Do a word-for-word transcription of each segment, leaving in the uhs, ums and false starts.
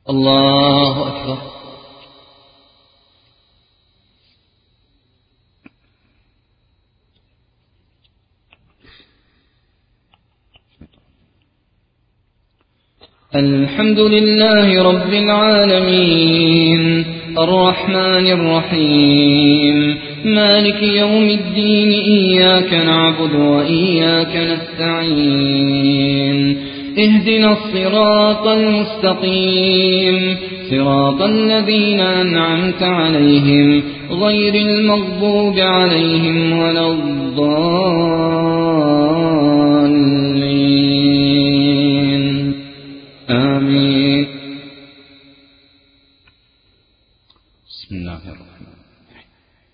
الله أكبر. الحمد لله رب العالمين الرحمن الرحيم مالك يوم الدين إياك نعبد وإياك نستعين اهدنا الصراط المستقيم صراط الذين أنعمت عليهم غير المغضوب عليهم ولا الضالين آمين. بسم الله الرحمن الرحيم.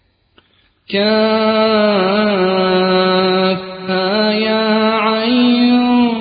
كافها يا عين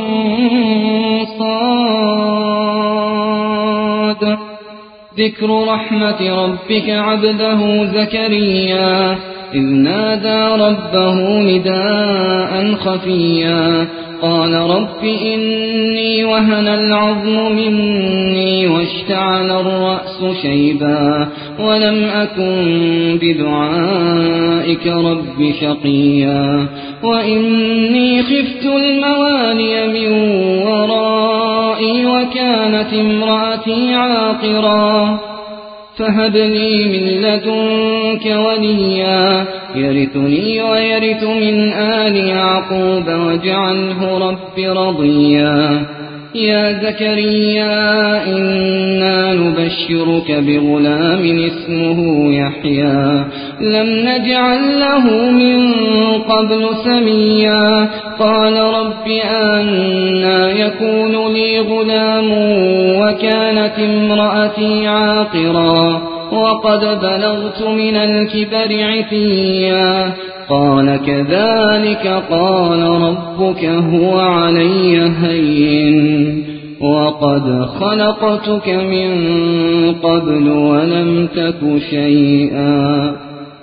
صاد ذكر رحمة ربك عبده زكريا إذ نادى ربه نداء خفيا قال رب إني وهن العظم مني واشتعل الرأس شيبا ولم أكن بدعائك رب شقيا وإني خفت الموالي من ورائي وكانت امرأتي عاقرا فهب لي من لدنك وليا يرثني ويرث من آل يعقوب واجعله رب رضيا يا زكريا إنا نبشرك بغلام اسمه يحيى لم نجعل له من قبل سميا قال رب أنى يكون لي غلام وكانت امرأتي عاقرا وقد بلغت من الكبر عتيا قال كذلك قال ربك هو علي هين وقد خلقتك من قبل ولم تك شيئا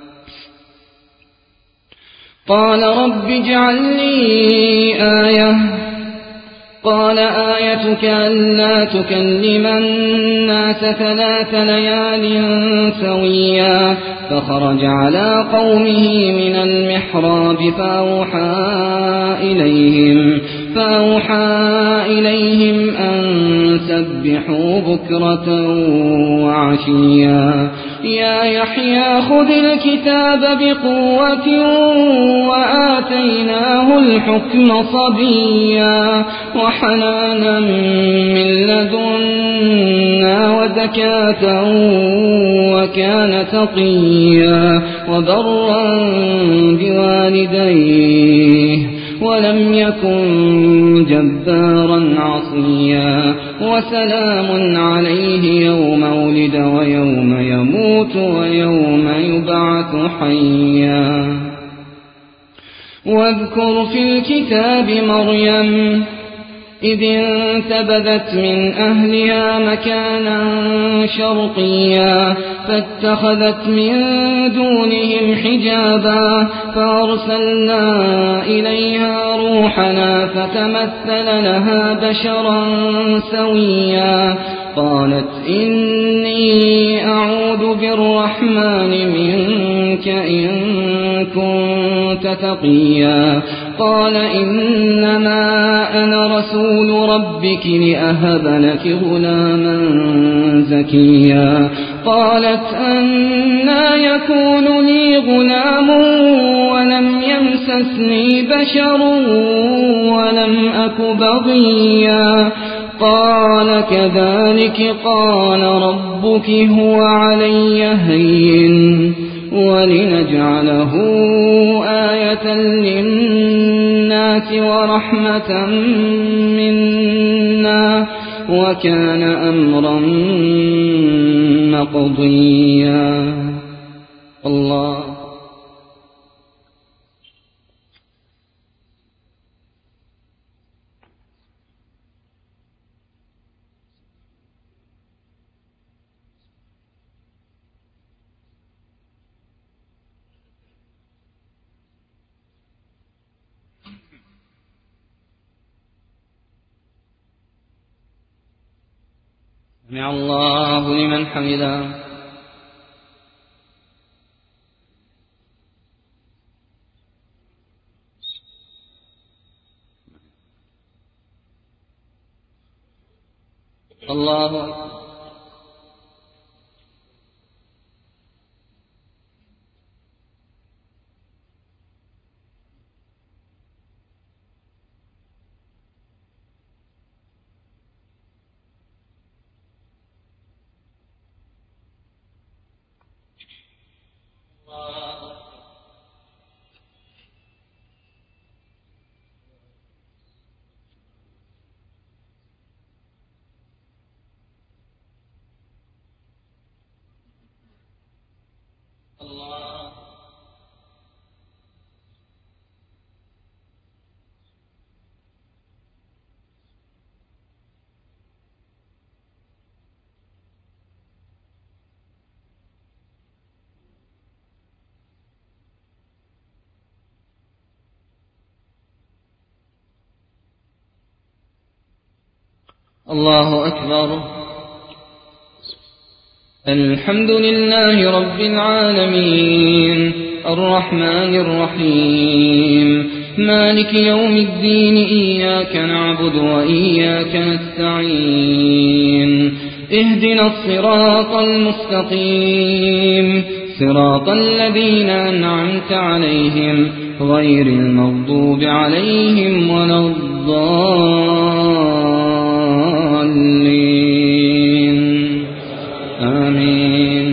قال رب اجعل لي آية قال آيتك ألا تكلم الناس ثلاث ليال سويا فخرج على قومه من المحراب فأوحى إليهم فأوحى إليهم أن سبحوا بكرة وعشيا يا يحيى خذ الكتاب بقوة وآتيناه الحكم صبيا وحنانا من لدنا وزكاة وكان تقيا وبرا بوالديه ولم يكن جبارا عصيا وسلام عليه يوم ولد ويوم يموت ويوم يبعث حيا واذكر في الكتاب مريم إذ انتبذت من أهلها مكانا شرقيا فاتخذت من دونهم حجابا فأرسلنا إليها روحنا فتمثل لها بشرا سويا قالت إني أعوذ بالرحمن منك إن كنت تقيا قال إنما أنا رسول ربك لأهب لك غلاما زكيا قالت أنى يكون لي غلام ولم يمسسني بشر ولم أك بغيا قال كذلك قال ربك هو علي هين ولنجعله آية للناس ورحمة منا وكان أمرا مقضيا. الله سمع الله لمن حمده. الله أكبر. الله أكبر. الحمد لله رب العالمين الرحمن الرحيم مالك يوم الدين إياك نعبد وإياك نستعين اهدنا الصراط المستقيم صراط الذين أنعمت عليهم غير المغضوب عليهم ولا الضالين آمين.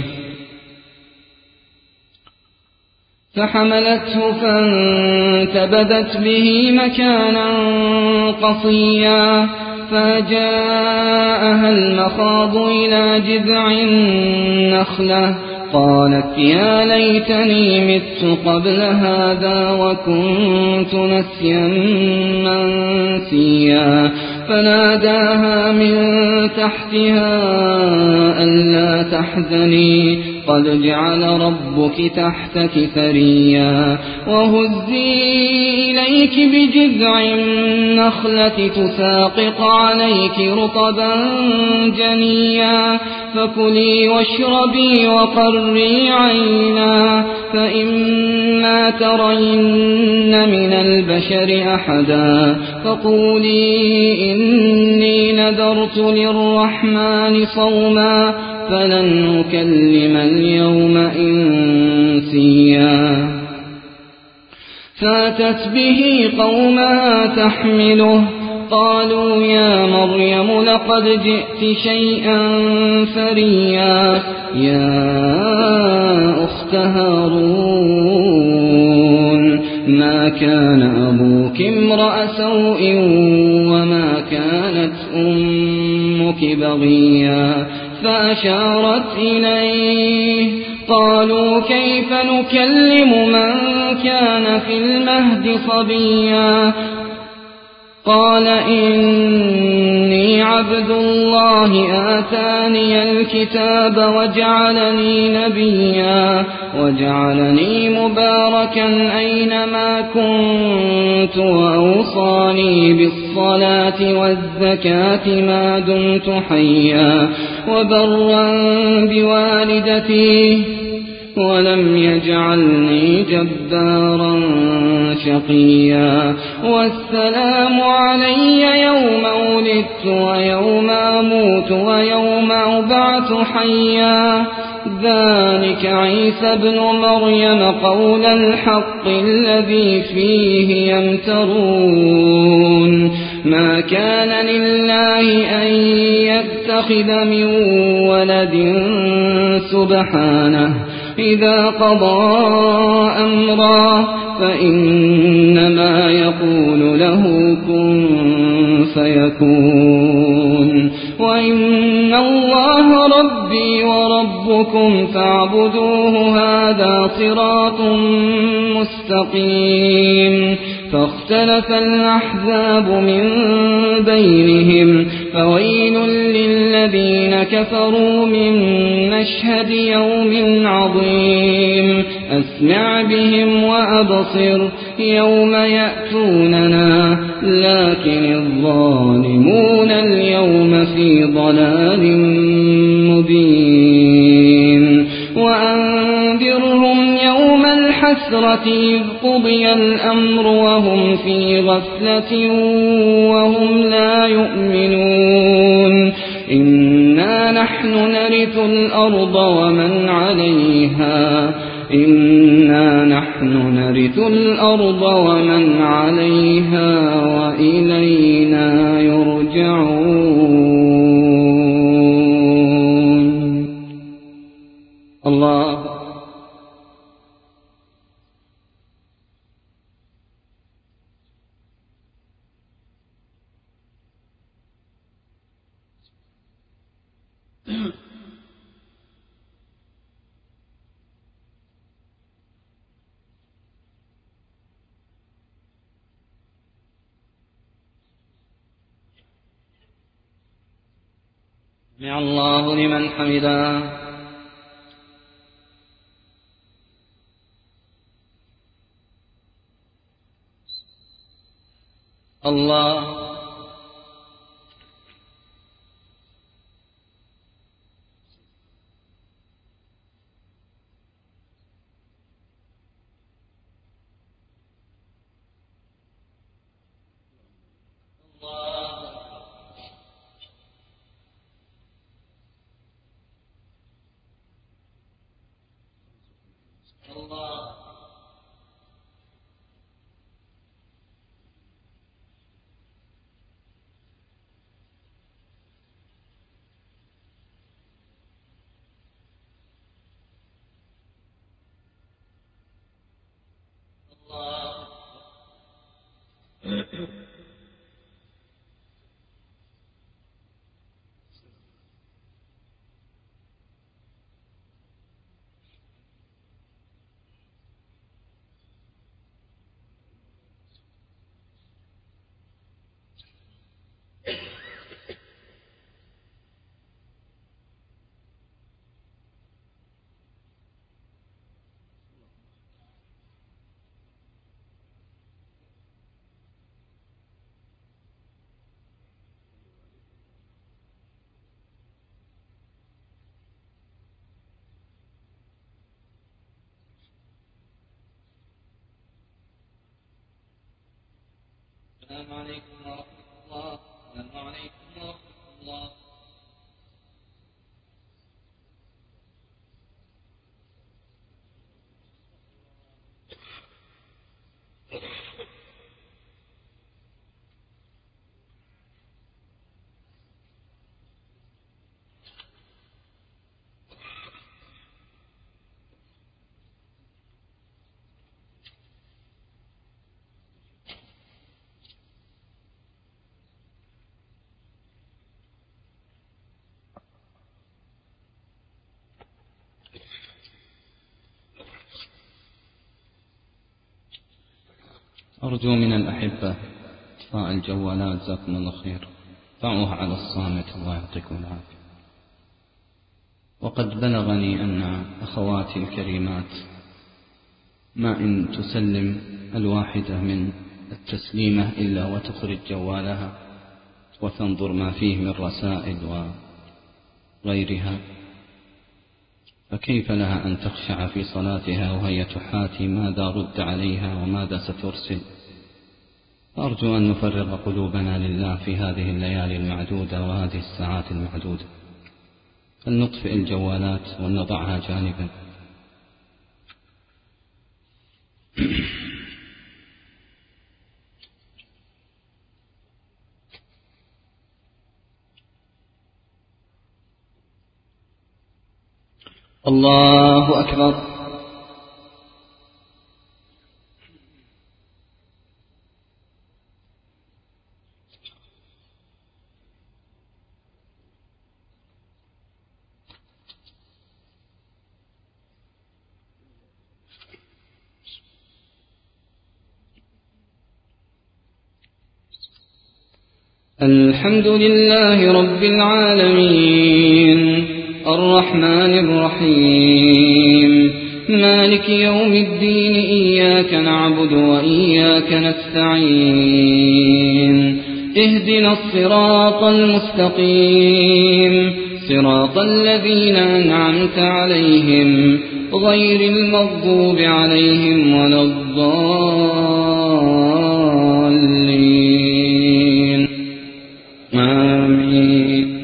فحملته فانتبذت به مكانا قصيا فجاءها المخاض إلى جذع النخلة قالت يا ليتني مت قبل هذا وكنت نسيا منسيا فناداها من تحتها ألا تحزني قد جعل ربك تحتك ثريا وهزي إليك بجذع النخلة تساقط عليك رطبا جنيا فكلي واشربي وقري عينا فإما ترين من البشر أحدا فقولي إني نذرت للرحمن صوما فلن نكلم اليوم إنسيا فاتت به قومها تحمله قالوا يا مريم لقد جئت شيئا فريا يا أخت هارون ما كان أبوك امرأ سوء وما كانت أمك بغيا فأشارت إليه قالوا كيف نكلم من كان في المهد صبيا قال إني عبد الله آتاني الكتاب وجعلني نبيا وجعلني مباركا أينما كنت وأوصاني بالصلاة والزكاة ما دمت حيا وبرا بوالدتي ولم يجعلني جبارا شقيا والسلام علي يوم ولدت ويوم أموت ويوم أبعث حيا ذلك عيسى ابن مريم قول الحق الذي فيه يمترون ما كان لله أن يتخذ من ولد سبحانه إذا قضى أمرا فإنما يقول له كن فيكون وإن الله ربي وربكم فاعبدوه هذا صراط مستقيم فاختلف الأحزاب من بينهم فويل للذين كفروا من مشهد يوم عظيم أسمع بهم وأبصر يوم يأتوننا لكن الظالمون اليوم في ضلال الصخرة إذ قضي الأمر وهم في غفلة وهم لا يؤمنون إنا نحن نرث الأرض ومن عليها إنا نحن نرث الأرض ومن عليها وإلينا يرجعون. الله سمع الله لمن حمده. الله السلام عليكم ورحمة الله. السلام عليكم ورحمة الله. أرجو من الأحبة إطفاء الجوالات، جزاكم الله خير. ضعوها على الصامت، الله يعطيكم العافية. وقد بلغني أن أخواتي الكريمات ما إن تسلم الواحدة من التسليمة إلا وتخرج جوالها وتنظر ما فيه من رسائل وغيرها، فكيف لها أن تخشع في صلاتها وهي تحاتي ماذا رد عليها وماذا سترسل؟ أرجو أن نفرغ قلوبنا لله في هذه الليالي المعدودة وهذه الساعات المعدودة، فلنطفئ الجوالات ونضعها جانبا. الله أكبر. الحمد لله رب العالمين الرحمن الرحيم مالك يوم الدين، إياك نعبد وإياك نستعين، اهدنا الصراط المستقيم صراط الذين أنعمت عليهم غير المغضوب عليهم ولا الضالين آمين.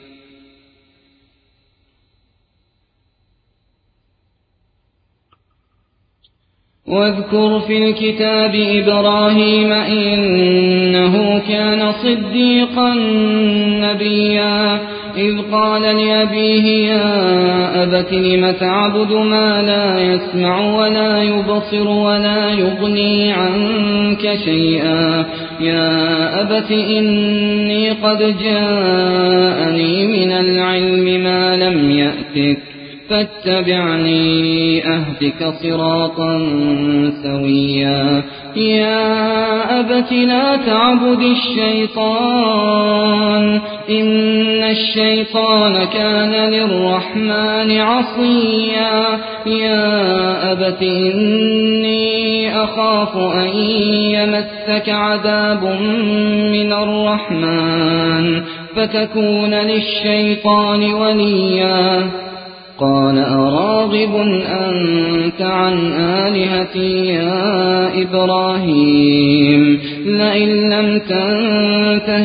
واذكر في الكتاب إبراهيم إنه كان صديقا نبيا إذ قال لأبيه يا أبت لم تعبد ما لا يسمع ولا يبصر ولا يغني عنك شيئا يا أبت إني قد جاءني من العلم ما لم يأتك فاتبعني أهدك صراطا سويا يا أبت لا تعبد الشيطان إن الشيطان كان للرحمن عصيا يا أبت إني أخاف أن يمسك عذاب من الرحمن فتكون للشيطان وليا قال أراغب أنت عن آلهتي يا إبراهيم لئن لم تنته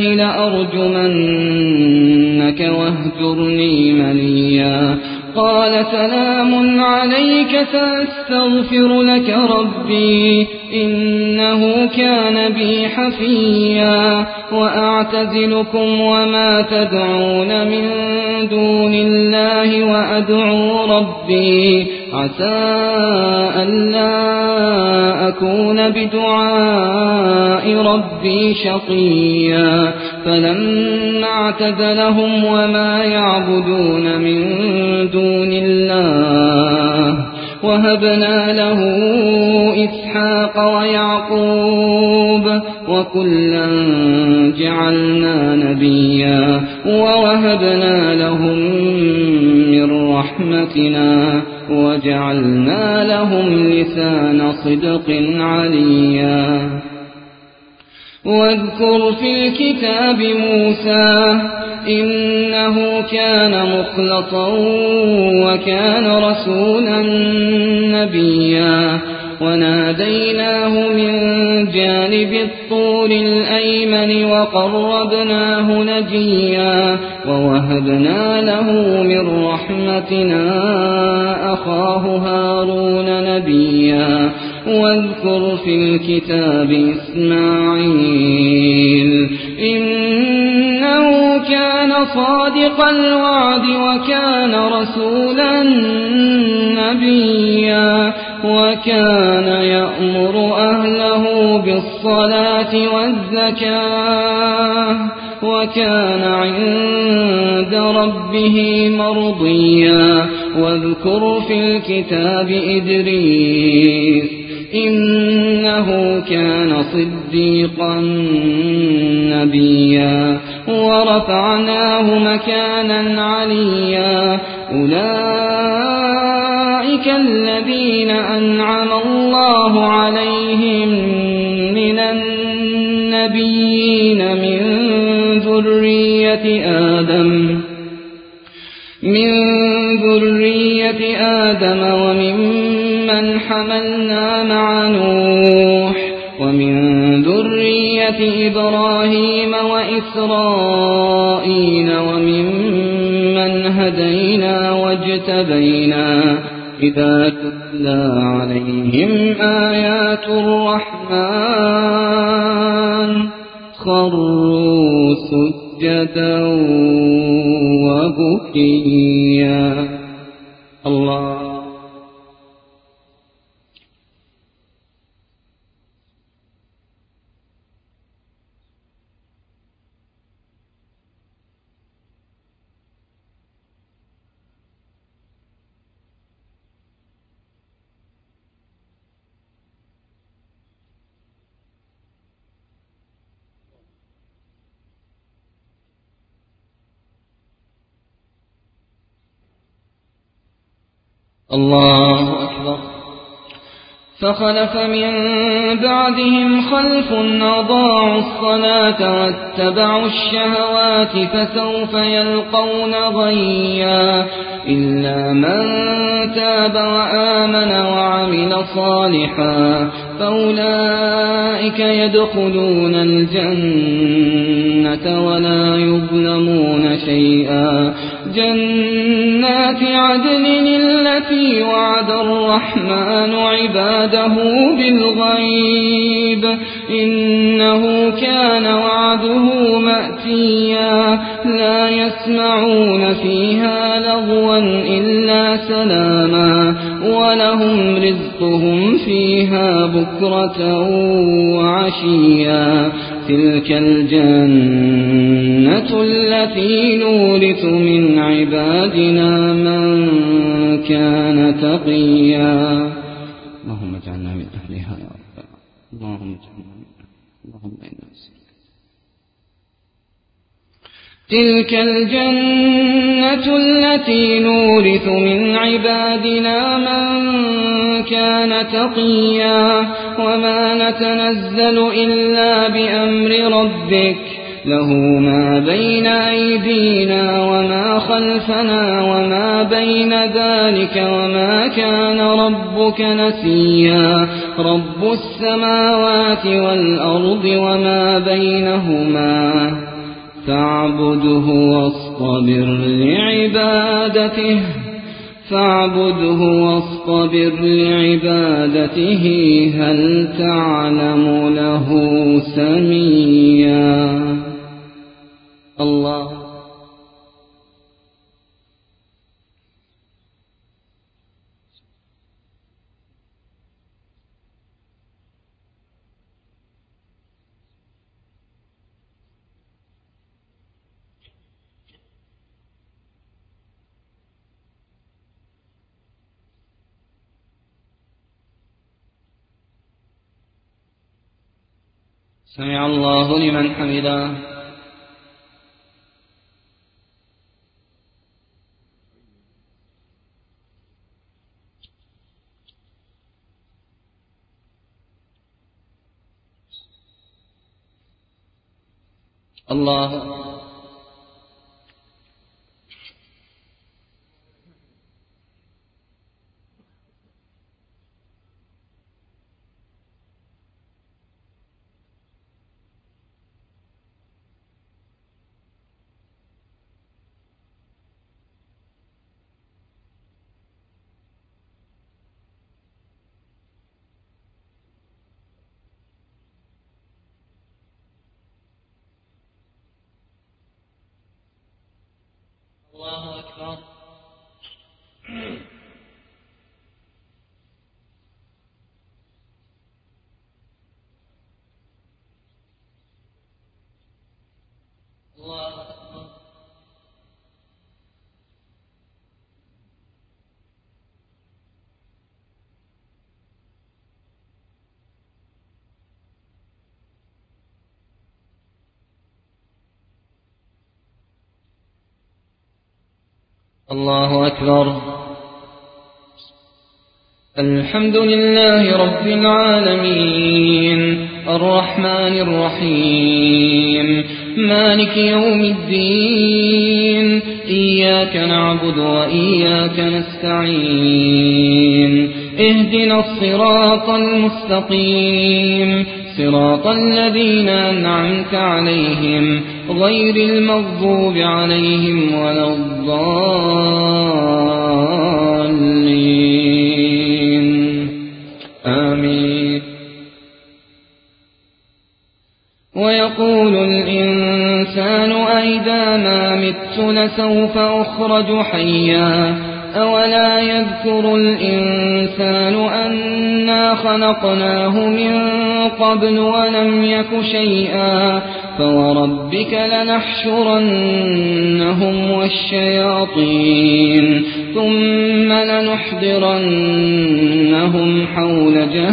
لأرجمنك واهجرني مليا قال سلام عليك سأستغفر لك ربي إنه كان بي حفيا وأعتزلكم وما تدعون من دون الله وأدعو ربي عسى ألا أكون بدعاء ربي شقيا فلما اعتزلهم وما يعبدون من دون الله وهبنا له إسحاق ويعقوب وكلا جعلنا نبيا ووهبنا لهم من رحمتنا وجعلنا لهم لسان صدق عليا واذكر في الكتاب موسى إنه كان مخلصا وكان رسولا نبيا وناديناه من جانب الطور الأيمن وقربناه نجيا ووهبنا له من رحمتنا أخاه هارون نبيا واذكر في الكتاب إسماعيل إنه كان صادق الوعد وكان رسولا نبيا وكان يأمر أهله بالصلاة والزكاة وكان عند ربه مرضيا واذكر في الكتاب إدريس إنه كان صديقا نبيا ورفعناه مكانا عليا أولئك الذين أنعم الله عليهم من النبيين من ذرية آدم من ذرية آدم وممن حملنا مع نوح ومن ذرية إبراهيم وإسرائيل وممن هدينا واجتبينا إذا تتلى عليهم آيات الرحمن خروا سجدا وبكيا الله الله أكبر فخلف من بعدهم خلف أضاعوا الصلاة واتبعوا الشهوات فسوف يلقون غيا إلا من تاب وآمن وعمل صالحا فأولئك يدخلون الجنة ولا يظلمون شيئا جنات عدن التي وعد الرحمن عباده بالغيب إنه كان وعده مأتيا لا يسمعون فيها لغوا إلا سلاما ولهم رزقهم فيها بكرة وعشيا تلك الجنة التي نورث من عبادنا من كان تقيا اللهم اجعلنا من أهلها يا رب اللهم اجعلنا من أهلها اللهم إنا نسألك تلك الجنة التي نورث من عبادنا من كان تقيا وما نتنزل إلا بأمر ربك له ما بين أيدينا وما خلفنا وما بين ذلك وما كان ربك نسيا رب السماوات والأرض وما بينهما فاعبده واصطبر لعبادته فاعبده واصطبر لعبادته هل تعلم له سميا الله سمع الله لمن حمده الله الله أكبر الله أكبر الله أكبر الحمد لله رب العالمين الرحمن الرحيم مالك يوم الدين إياك نعبد وإياك نستعين اهدنا الصراط المستقيم صراط الذين أنعمت عليهم غير المغضوب عليهم ولا الضالين آمين ويقول الإنسان أئذا ما مت لسوف أخرج حيا أولا يذكر الإنسان أنا خلقناه من قبل ولم يك شيئا فوربك لنحشرنهم والشياطين ثم لنحضرنهم حول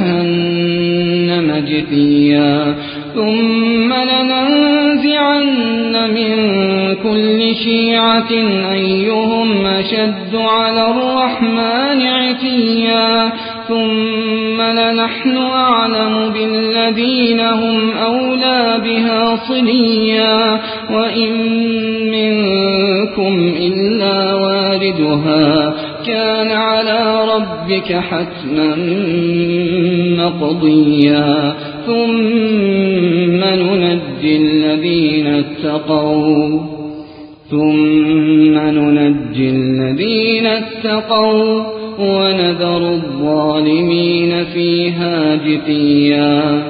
جهنم جثيا ثم لننزعن من كل شيعة أيهم أشد على الرحمن عتيا ثم لنحن أعلم بالذين هم أولى بها صليا وإن منكم إلا واردها كان على ربك حتما مقضيا ثم ننجي الذين اتقوا ثم ننجي الذين اتقوا ونذر الظالمين فيها جثيا.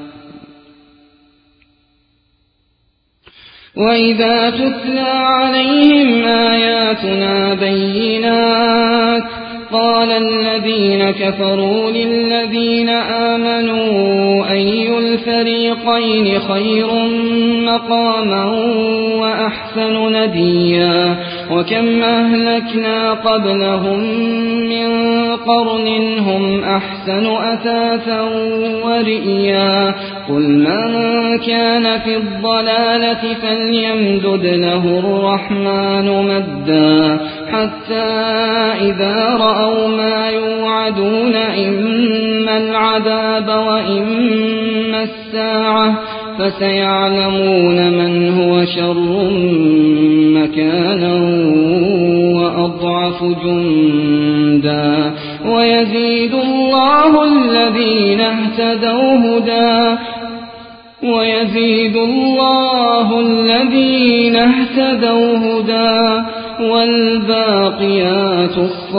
وإذا تتلى عليهم آياتنا بينات قال الذين كفروا للذين آمنوا أي الفريقين خير مقاما وأحسن نديا وكم أهلكنا قبلهم من قرن هم أحسن أثاثا ورئيا قل من كان في الضلالة فليمدد له الرحمن مدا حتى إذا رأوا ما يوعدون إما العذاب وإما الساعة فسيعلمون من هو شر مكانا وأضعف جندا ويزيد الله الذين اهتدوا هدى ويزيد الله الذين اهتدوا هدى والباقيات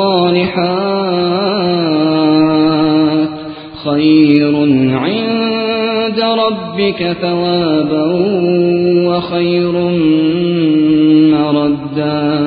الصالحات خير عند ربك ثوابا وخير مردا.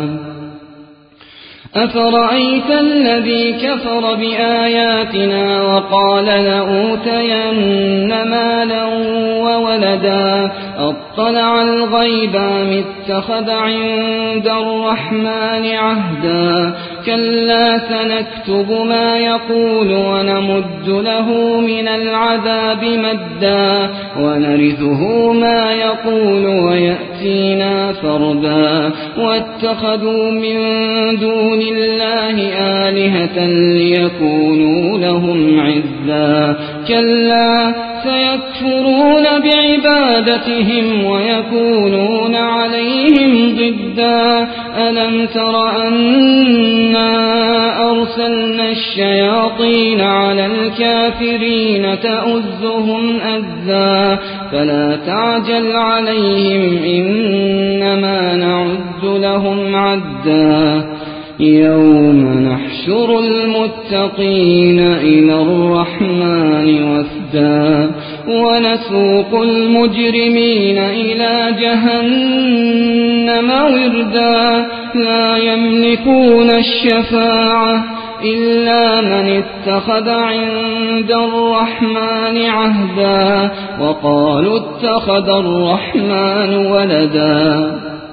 أفرأيت الذي كفر بآياتنا وقال لأوتين مالا وولدا أطلع الغيب أم اتخذ عند الرحمن عهدا كلا سنكتب ما يقول ونمد له من العذاب مدا ونرثه ما يقول ويأتينا فردا واتخذوا من دون الله آلهة ليكونوا لهم عزا كلا سيكفرون بعبادتهم ويكونون عليهم ضدا ألم تر أنا أرسلنا الشياطين على الكافرين تؤزهم أزا فلا تعجل عليهم إنما نعد لهم عدا يوم نحشر المتقين إلى الرحمن وفدا ونسوق المجرمين إلى جهنم وردا لا يملكون الشفاعة إلا من اتخذ عند الرحمن عهدا وقالوا اتخذ الرحمن ولدا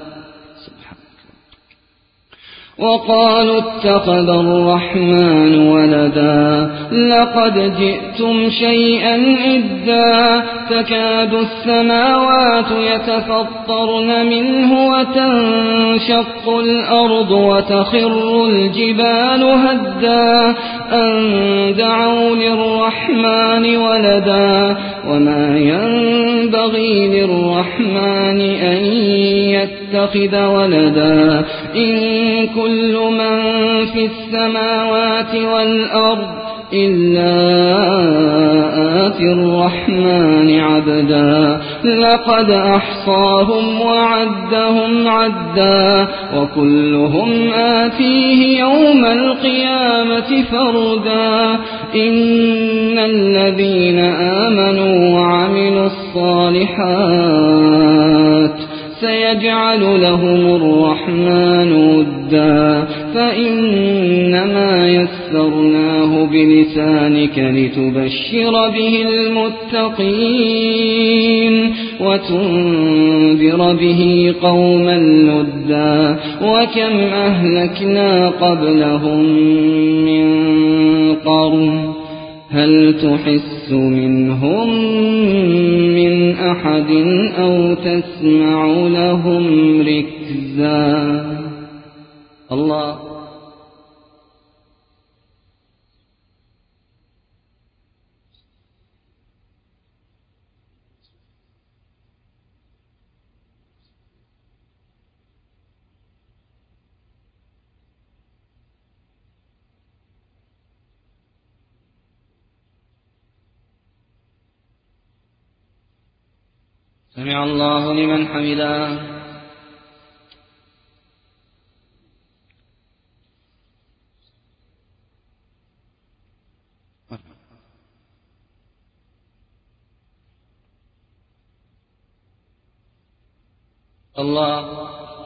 وقالوا اتخذ الرحمن ولدا لقد جئتم شيئا إدا تكاد السماوات يتفطرن منه وتنشق الأرض وتخر الجبال هدا أن دعوا للرحمن ولدا وما ينبغي للرحمن أن يتخذ ولدا إن كل من في السماوات والأرض إلا آتي الرحمن عبدا لقد أحصاهم وعدهم عدا وكلهم آتيه يوم القيامة فردا إن الذين آمنوا وعملوا الصالحات سيجعل لهم الرحمن ودا فإنما يسرناه بلسانك لتبشر به المتقين وتنذر به قوما لدا وكم أهلكنا قبلهم من قرن هل تحس منهم من أحد أو تسمع لهم ركزا. الله سمع الله لمن حمده. الله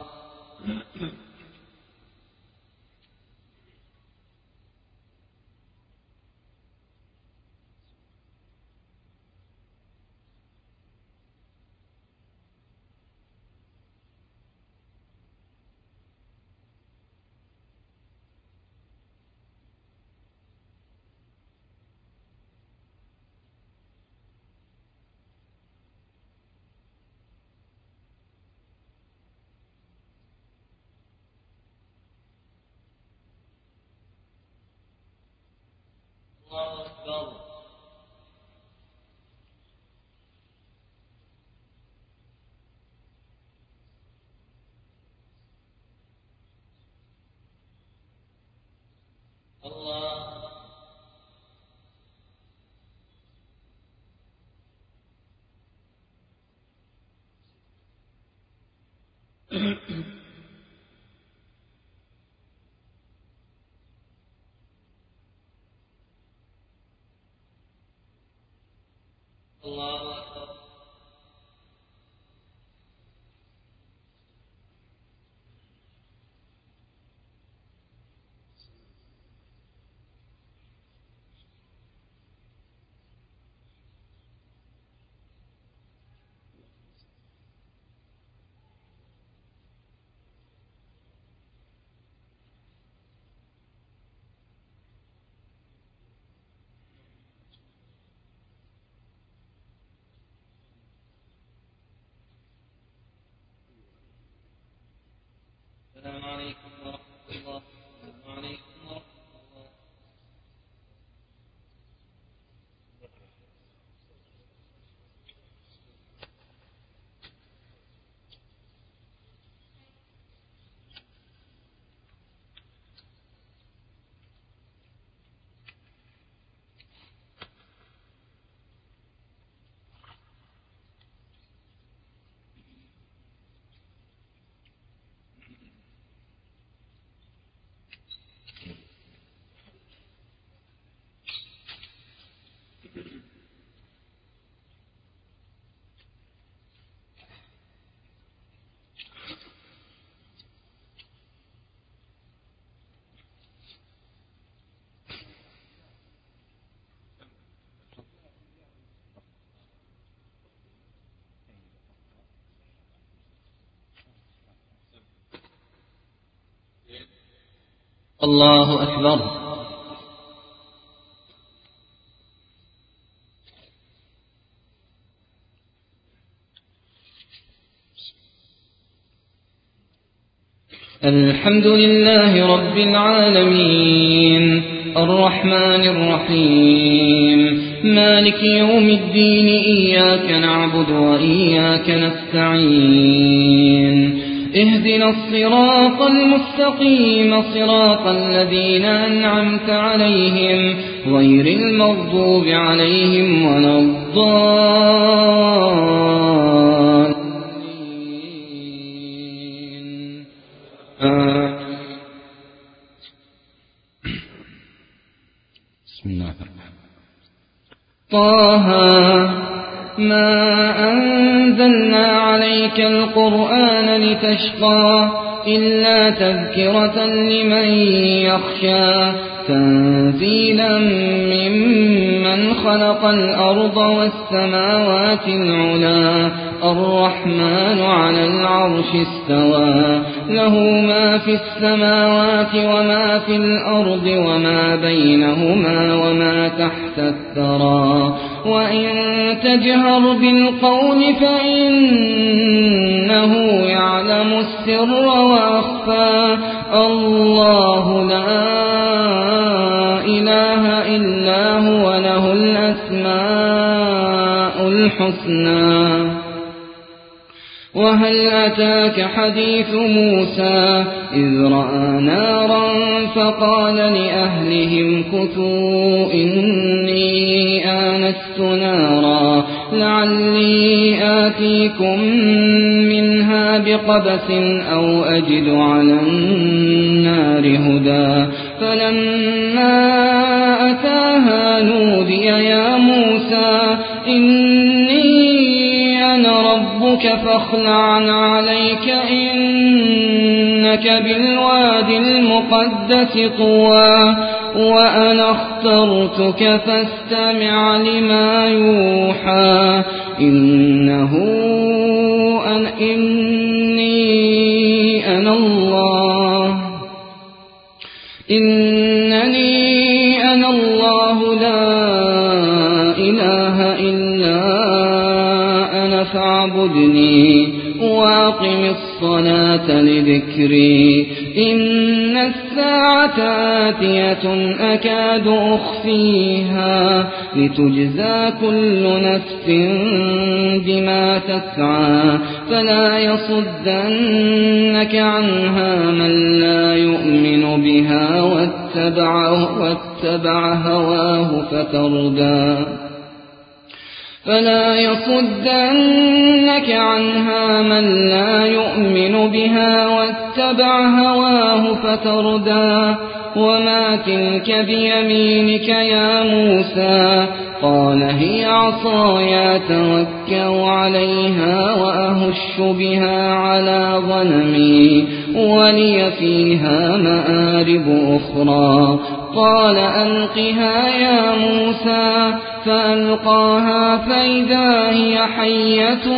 السلام عليكم ورحمة الله. السلام عليكم ورحمة الله. الله أكبر. الحمد لله رب العالمين الرحمن الرحيم مالك يوم الدين إياك نعبد وإياك نستعين اهدنا الصراط المستقيم صراط الذين أنعمت عليهم غير المغضوب عليهم ولا الضالين. بسم الله الرحمن طه ما أنزلنا عليك القرآن لتشقى إلا تذكرة لمن يخشى تنزيلا ممن خلق الأرض والسماوات العلا الرحمن على العرش استوى له ما في السماوات وما في الأرض وما بينهما وما تحت الثرى وإن تجهر بالقول فإنه يعلم السر وأخفى الله لا إله إلا هو له الأسماء الحسنى. وهل أتاك حديث موسى إذ رأى نارا فقال لأهلهم كثوا إني آنست نارا لعلي آتيكم منها بقبس أو أجد على النار هدى فلما أتاها نودي يا موسى إني أنا ربك فاخلع عليك إنك بالواد المقدس طوى وأنا اخترتك فاستمع لما يوحى إنه أنا إني أنا الله إنني أنا الله لا إله إلا أنا فاعبدني وأقم الصلاة لذكري إن الساعة آتية أكاد أخفيها لتجزى كل نفس بما تسعى فلا يصدنك عنها من لا يؤمن بها واتبع, واتبع هواه فتردى فلا يصدنك عنها من لا يؤمن بها واتبع هواه فتردى وما تلك بيمينك يا موسى قال هي عصاي أتوكأ عليها وأهش بها على غنمي ولي فيها مآرب أخرى قال ألقها يا موسى فألقاها فإذا هي حية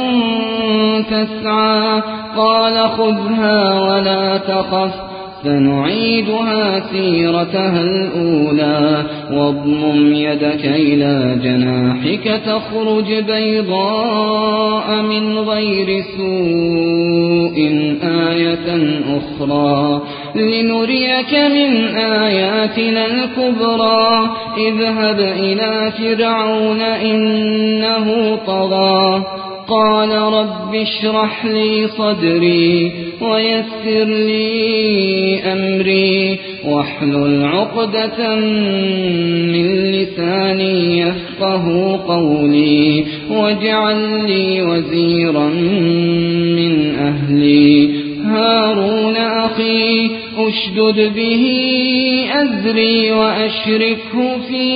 تسعى قال خذها ولا تخف سنعيدها سيرتها الأولى واضمم يدك إلى جناحك تخرج بيضاء من غير سوء آية أخرى لنريك من آياتنا الكبرى اذهب إلى فرعون إنه طغى قال رب اشرح لي صدري ويسر لي أمري واحلل عقدة من لساني يفقه قولي واجعل لي وزيرا من أهلي هارون أخي أشدد به أزري وأشركه في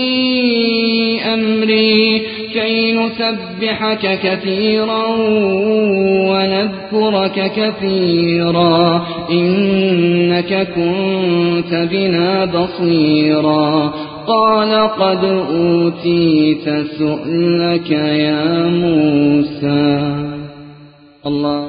أمري كي نسبحك كثيرا ونذكرك كثيرا إنك كنت بنا بصيرا قال قد أوتيت سؤلك يا موسى الله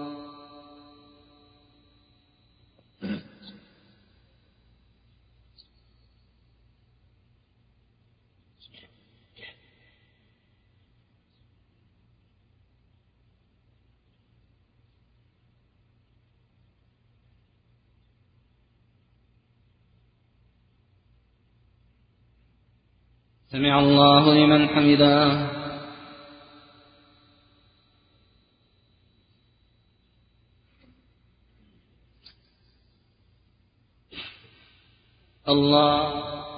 سمع الله لمن حمده الله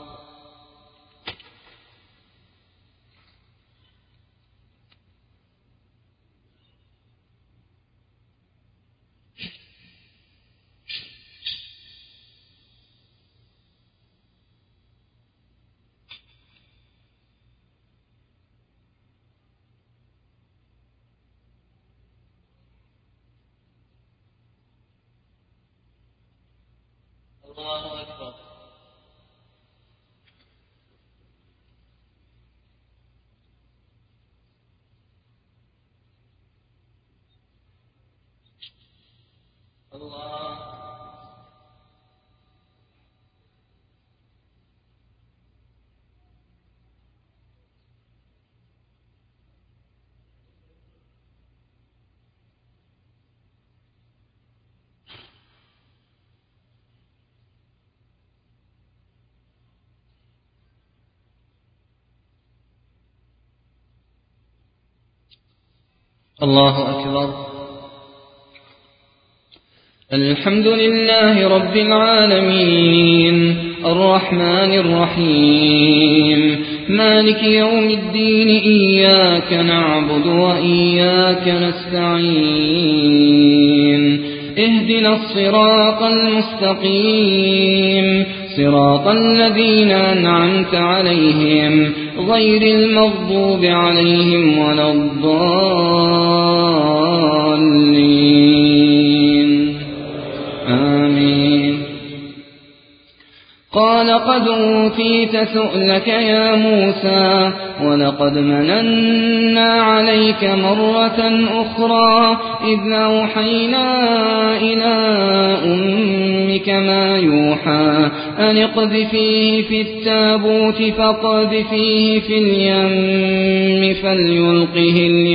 الله أكبر الله الله أكبر الحمد لله رب العالمين الرحمن الرحيم مالك يوم الدين إياك نعبد وإياك نستعين اهدنا الصراط المستقيم صراط الذين أنعمت عليهم غير المغضوب عليهم ولا الضالين آمين. قال قد أوتيت سؤلك يا موسى ولقد مننا عليك مرة أخرى إذ أوحينا إلى أمك ما يوحى أن اقذفيه في التابوت فاقذفيه في اليم فليلقه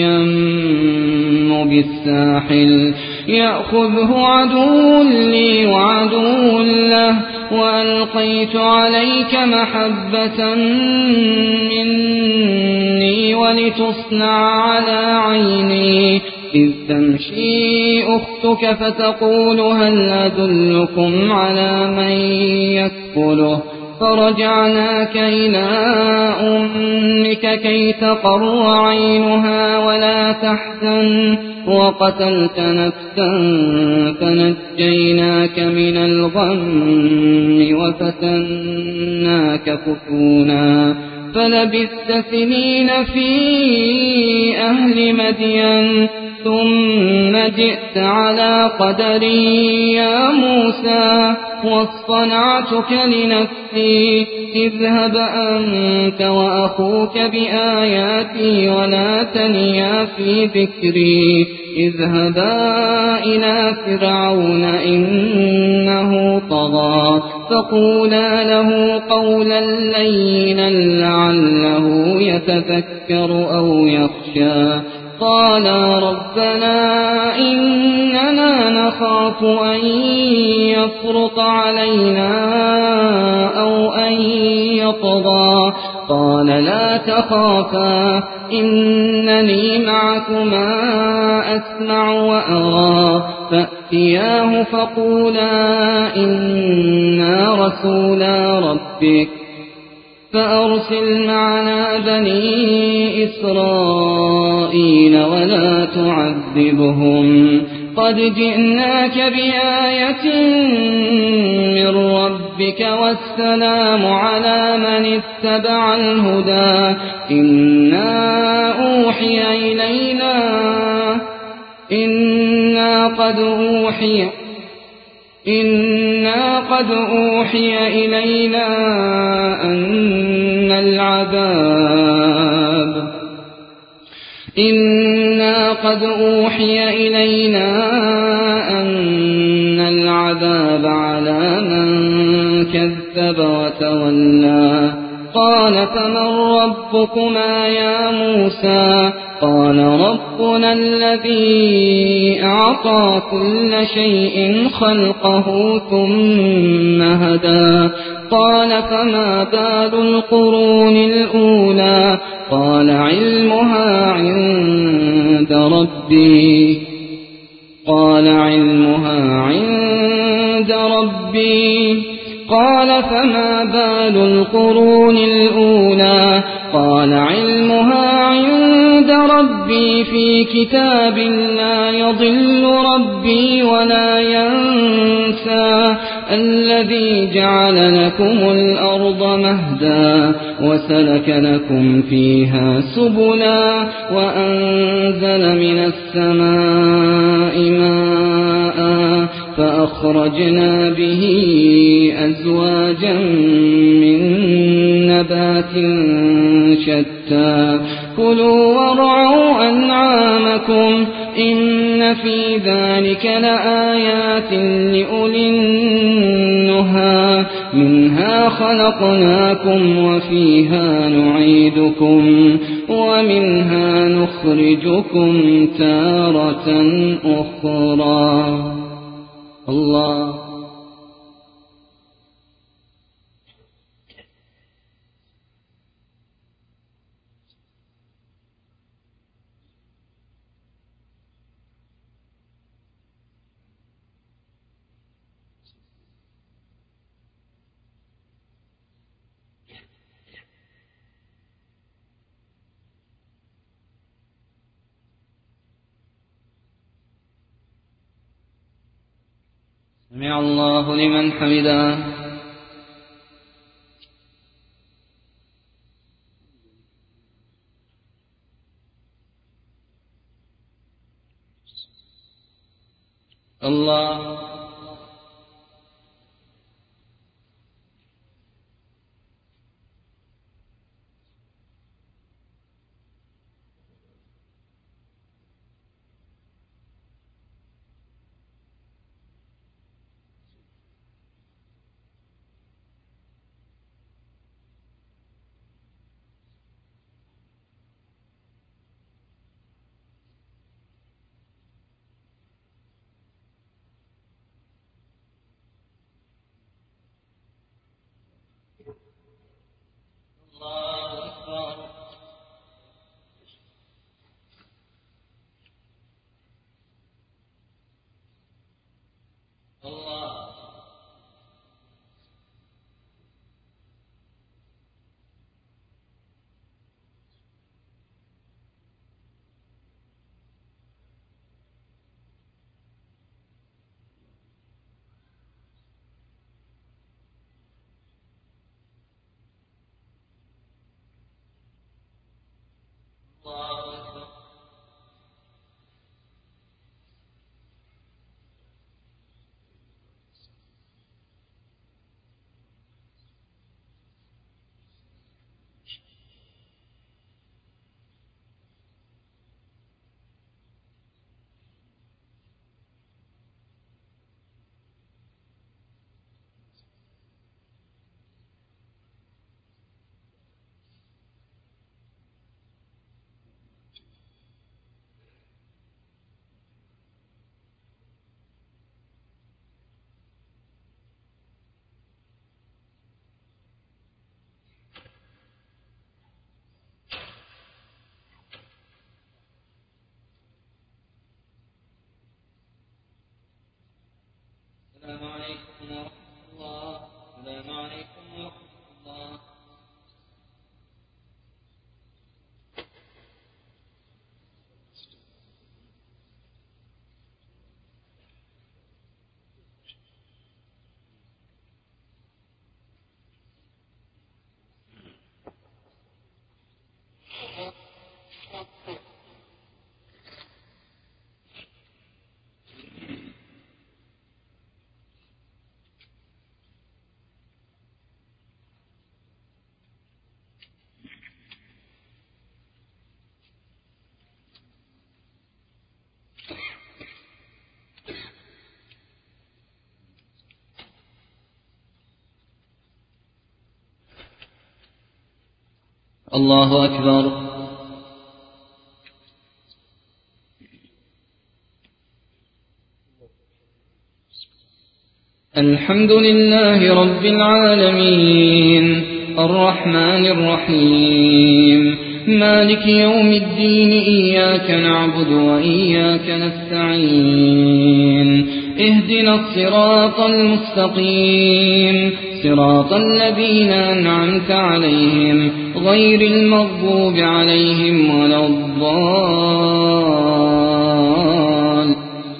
اليم بالساحل يأخذه عدو لي وعدو له وألقيت عليك محبة مني ولتصنع على عيني إذ تمشي أختك فتقول هل أدلكم على من يكفله فرجعناك إلى أمك كي تقر عينها ولا تحزن وقتلت نفسا فنجيناك من الغم وفتناك فتونا فلبثت سنين في أهل مدين ثم جئت على قدري يا موسى واصطنعتك لنفسي اذهب أنت وأخوك بآياتي ولا تنيا في ذكري اذهبا إلى فرعون إنه طغى فقولا له قولا لينا لعله يتذكر أو يخشى قالا ربنا إننا نخاف أن يفرط علينا أو أن يطغى قال لا تخافا إنني معكما أسمع وأرى فأتياه فقولا إنا رسولا ربك فأرسل معنا بني إسرائيل ولا تعذبهم قد جئناك بآية من ربك والسلام على من اتبع الهدى إنا أوحي إلينا إنا قد أوحي إنا قد أوحي إلينا أن العذاب إنا قد أوحي إلينا أن العذاب على من كذب وتولى قال فمن ربكما يا موسى قال ربنا الذي أعطى كل شيء خلقه ثم هدى قال فما بال القرون الأولى قال علمها عند ربي قال علمها عند ربي قال فما بال القرون الأولى قال علمها عند ربي في كتاب لا يضل ربي ولا ينسى الذي جعل لكم الأرض مهدا وسلك لكم فيها سبلا وأنزل من السماء ماء فأخرجنا به أزواجا من نبات شتى كلوا وارعوا أنعامكم إن في ذلك لآيات لأولي النهى منها خلقناكم وفيها نعيدكم ومنها نخرجكم تارة أخرى. الله سمع الله لمن حمده. الله السلام عليكم ورحمة الله. السلام عليكم ورحمة الله. الله أكبر. الحمد لله رب العالمين الرحمن الرحيم مالك يوم الدين. إياك نعبد وإياك نستعين. اهدنا الصراط المستقيم صراط الذين أنعمت عليهم غير المغضوب عليهم ولا الضالين.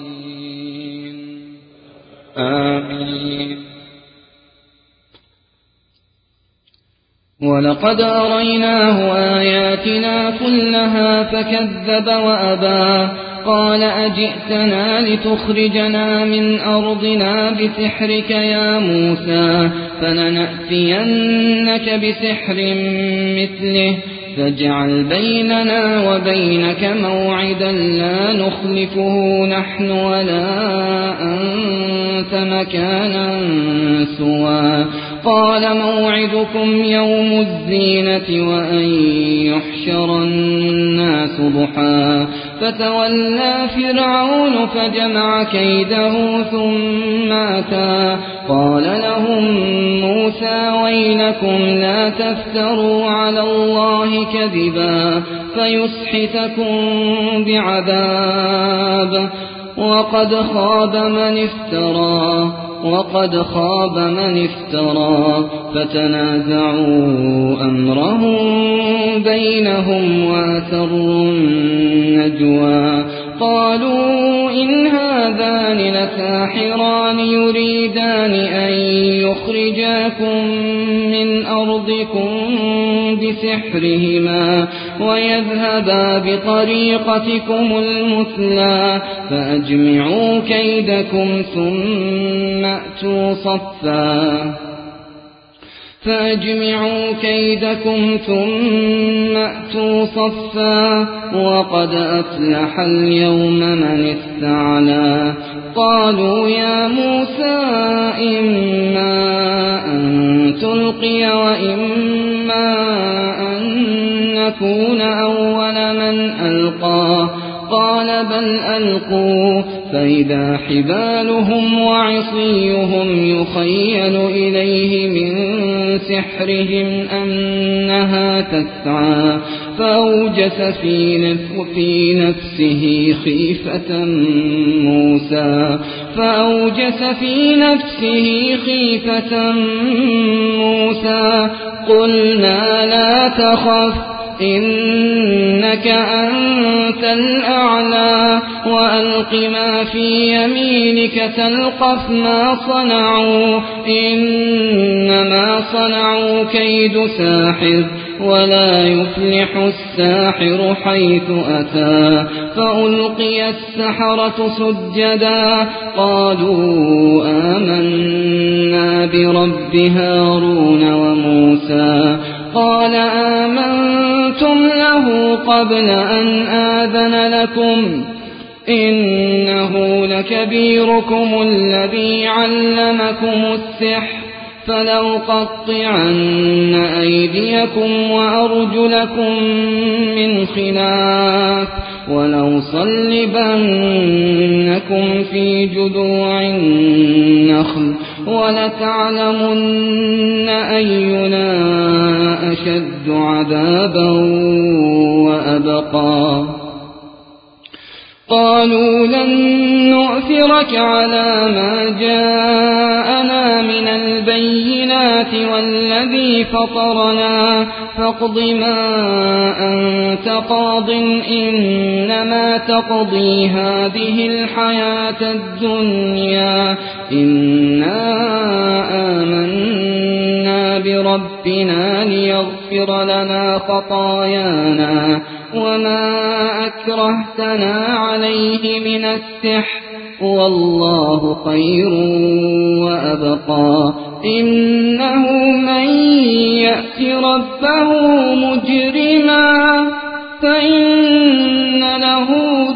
آمين. ولقد أريناه آياتنا كلها فكذب وأبى. قال أجئتنا لتخرجنا من أرضنا بسحرك يا موسى فلنأتينك بسحر مثله فاجعل بيننا وبينك موعدا لا نخلفه نحن ولا أنت مكانا سوى. قال موعدكم يوم الزينة وأن يحشر الناس ضحى. فتولى فرعون فجمع كيده ثم أتى. قال لهم موسى ويلكم لا تفتروا على الله كذبا فيسحتكم بعذاب وقد خاب من افترى وقد خاب من افترى. فتنازعوا أمرهم بينهم وأسروا النجوى قالوا إن هذان لساحران يريدان أن يخرجاكم من أرضكم بسحرهما ويذهبا بطريقتكم المثلى فأجمعوا كيدكم ثم أتوا صفا فأجمعوا كيدكم ثم أتوا صفا وقد أفلح اليوم من استعلى قالوا يا موسى إما أن تلقي وإما أن نكون أول من ألقى قال بل ألقوا فإذا حبالهم وعصيهم يخيل إليه من سحرهم أنها تسعى فأوجس في نفسه خيفة موسى فأوجس في نفسه خيفة موسى قلنا لا تخف إنك أنت الأعلى وألق ما في يمينك تلقف ما صنعوا إنما صنعوا كيد ساحر ولا يفلح الساحر حيث أتى فألقي السحرة سجدا قالوا آمنا برب هارون وموسى قال آمنتم له قبل أن آذن لكم إنه لكبيركم الذي علمكم السحر فلو قطعن أيديكم وأرجلكم من خلاف ولو صلبنكم في جذوع النخل ولتعلمن أينا أشد عذابا وأبقى قالوا لن نؤثرك على ما جاءنا من البينات والذي فطرنا فاقض ما أنت قاض إنما تقضي هذه الحياة الدنيا إنا آمنا بربنا ليغفر لنا خطايانا وما أكرهتنا عليه من السحر والله خير وأبقى إنه من يأت ربه مجرما فإن له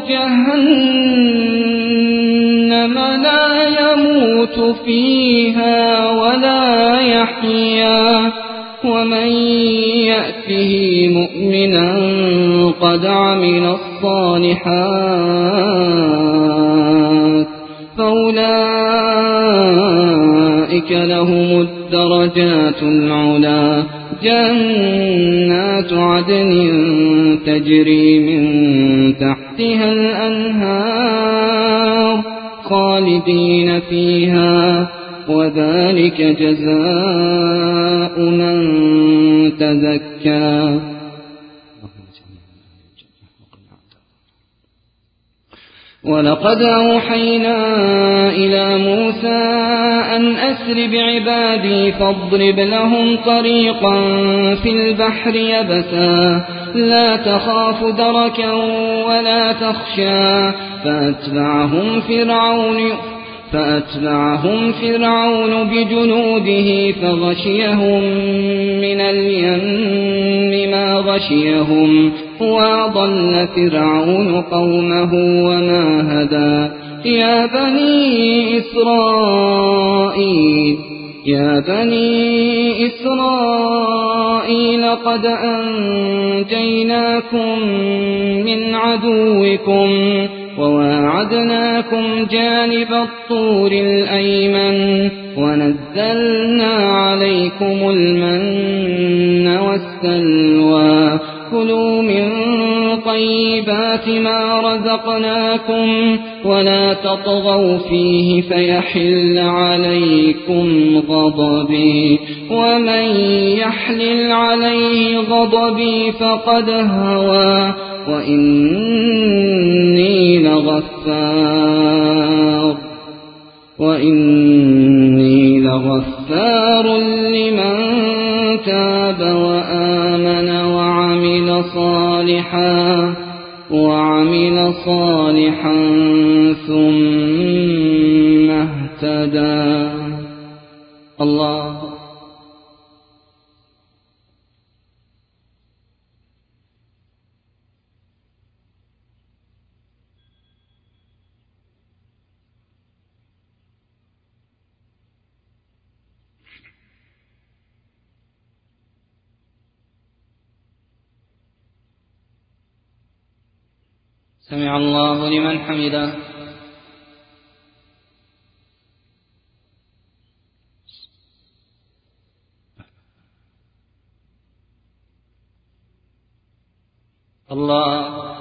جهنم لا يموت فيها ولا يحيا ومن يأته مؤمنا قد عمل الصالحات فأولئك لهم الدرجات العلا جنات عدن تجري من تحتها الأنهار خالدين فيها وذلك جزاء من تزكى ولقد أوحينا إلى موسى أن أسر بعبادي فاضرب لهم طريقا في البحر يبسا لا تخاف دركا ولا تخشى فأتبعهم فرعون فأتبعهم فرعون بجنوده فغشيهم من اليم ما غشيهم وأضل فرعون قومه وما هدى يا بني إسرائيل يا بني إسرائيل قد أنجيناكم من عدوكم وواعدناكم جانب الطور الأيمن ونزلنا عليكم المن والسلوى كلوا من طيبات ما رزقناكم ولا تطغوا فيه فيحل عليكم غضبي ومن يحلل عليه غضبي فقد هوى وإني لغفار وإني لغفار لمن تاب وآمن وعمل صالحا وعمل صالحا ثم اهتدى. الله سمع الله لمن حمده. الله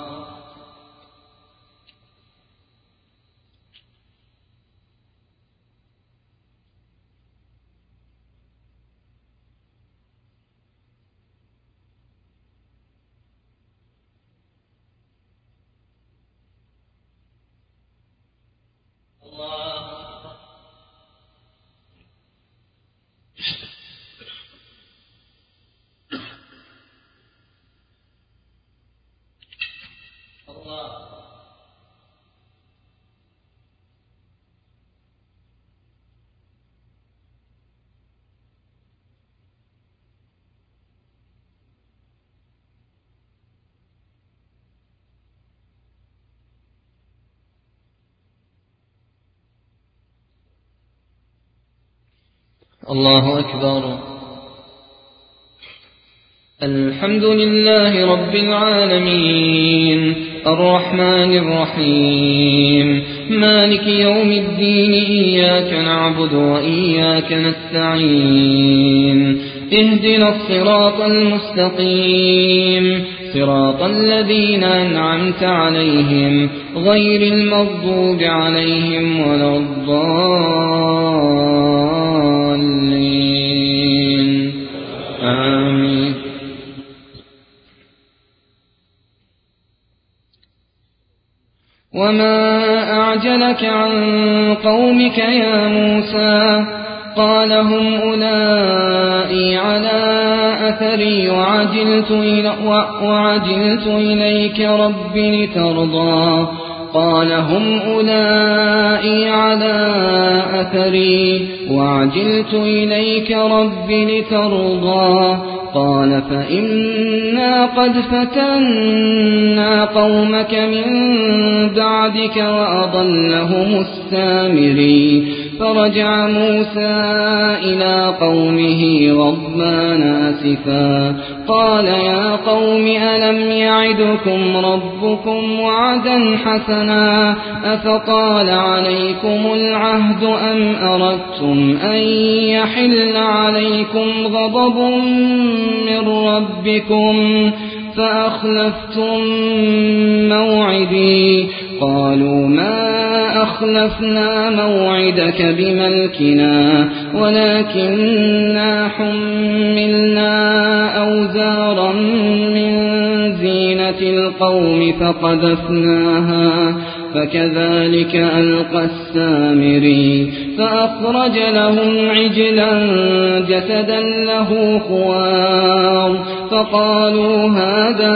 الله أكبر. الحمد لله رب العالمين الرحمن الرحيم مالك يوم الدين إياك نعبد وإياك نستعين اهدنا الصراط المستقيم صراط الذين أنعمت عليهم غير المغضوب عليهم ولا الضالين آمين. وما أعجلك عن قومك يا موسى قال هم أولئي على أثري وعجلت, إلى وعجلت إليك رب لترضى قال هم أولئي على أثري وعجلت إليك رب لترضى قال فإنا قد فتنا قومك من بعدك وأضلهم السامري فرجع موسى إلى قومه غضبان آسفا قال يا قوم ألم يعدكم ربكم وعدا حسنا أفطال عليكم العهد أم أردتم أن يحل عليكم غضب من ربكم فأخلفتم موعدي قالوا ما أخلفنا موعدك بملكنا ولكننا حملنا أوزارا من زينة القوم فقذفناها فكذلك ألقى السامري فأخرج لهم عجلا جسدا له خوار فقالوا هذا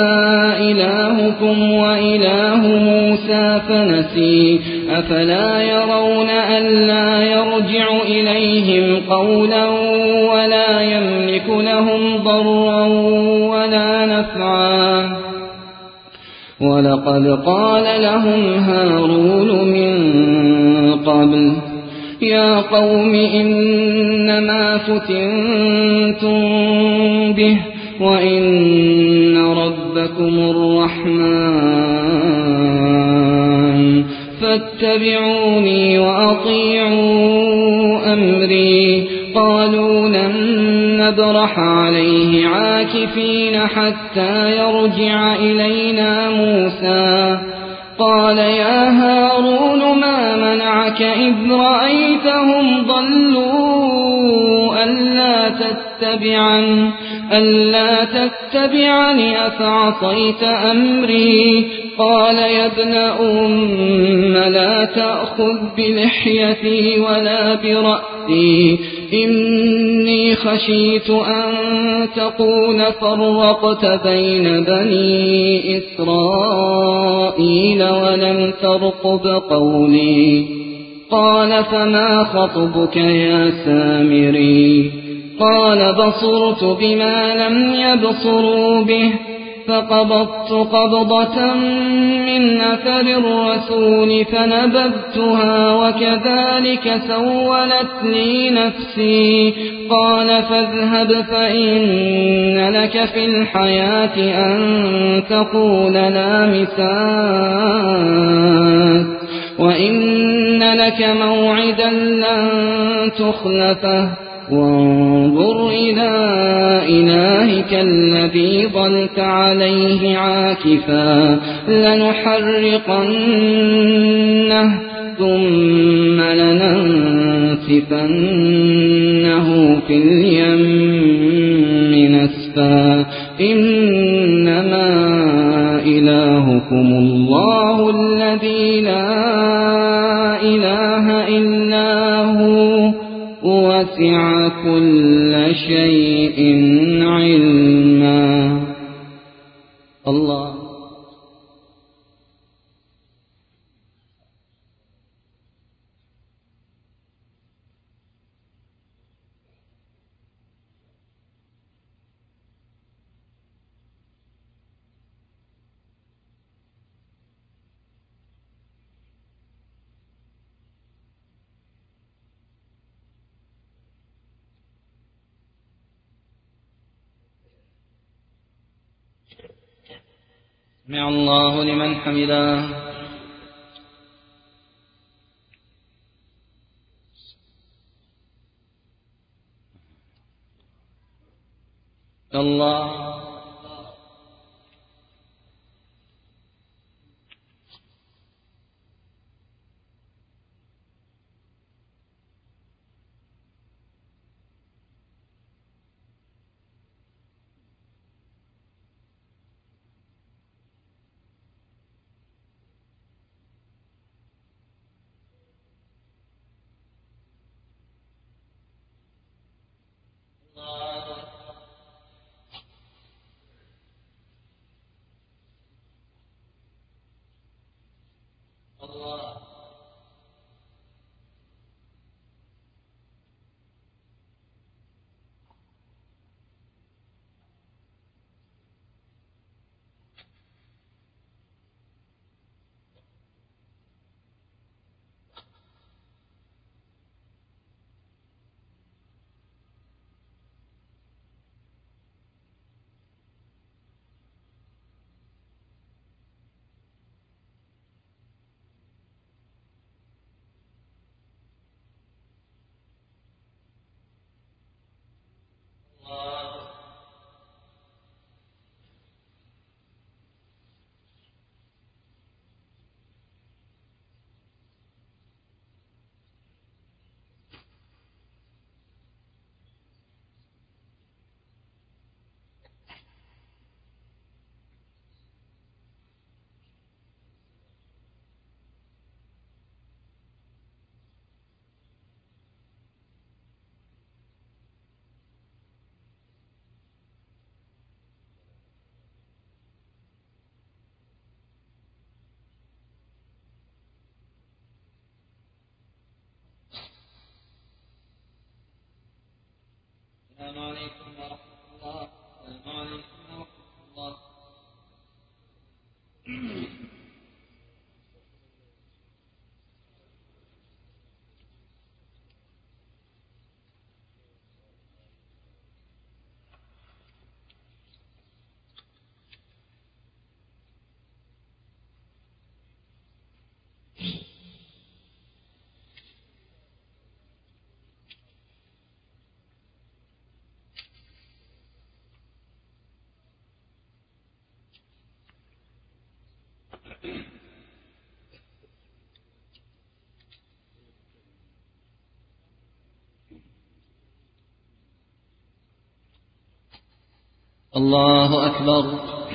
إلهكم وإله موسى فنسي أفلا يرون ألا يرجع إليهم قولا ولا يملك لهم ضرا ولا نفعا ولقد قال لهم هارون من قبل يا قوم إنما فتنتم به وإن ربكم الرحمن فاتبعوني وأطيعوا أمري قالوا لن نبرح عليه عاكفين حتى يرجع إلينا موسى قال يا هارون ما منعك إذ رأيتهم ضلوا ألا تتبعن ألا تتبعني أفعصيت أمري قال يا ابن أم لا تأخذ بلحيتي ولا برأسي إني خشيت أن تقول فرقت بين بني إسرائيل ولم ترقب قولي قال فما خطبك يا سامري قال بصرت بما لم يبصروا به فقبضت قبضة من أثر الرسول فنبذتها وكذلك سولت لي نفسي قال فاذهب فإن لك في الحياة أن تقول لا مساس وإن لك موعدا لن تخلفه وانظر إلى إلهك الذي ظلت عليه عاكفا لنحرقنه ثم لننسفنه في اليم نسفا إنما إلهكم الله الذي لا إله إلا هو وسع كل شيء علما. الله سمع الله لمن حمده. الله السلام عليكم ورحمة الله. السلام عليكم ورحمة الله. الله أكبر.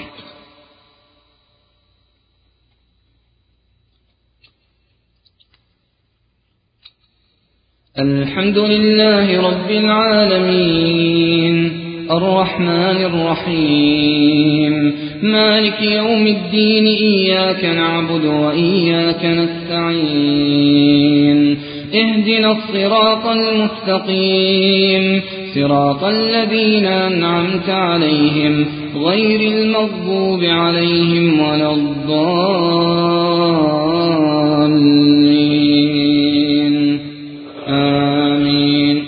الحمد لله رب العالمين الرحمن الرحيم مالك يوم الدين إياك نعبد وإياك نستعين اهدنا الصراط المستقيم صراط الذين أنعمت عليهم غير المغضوب عليهم ولا الضالين آمين.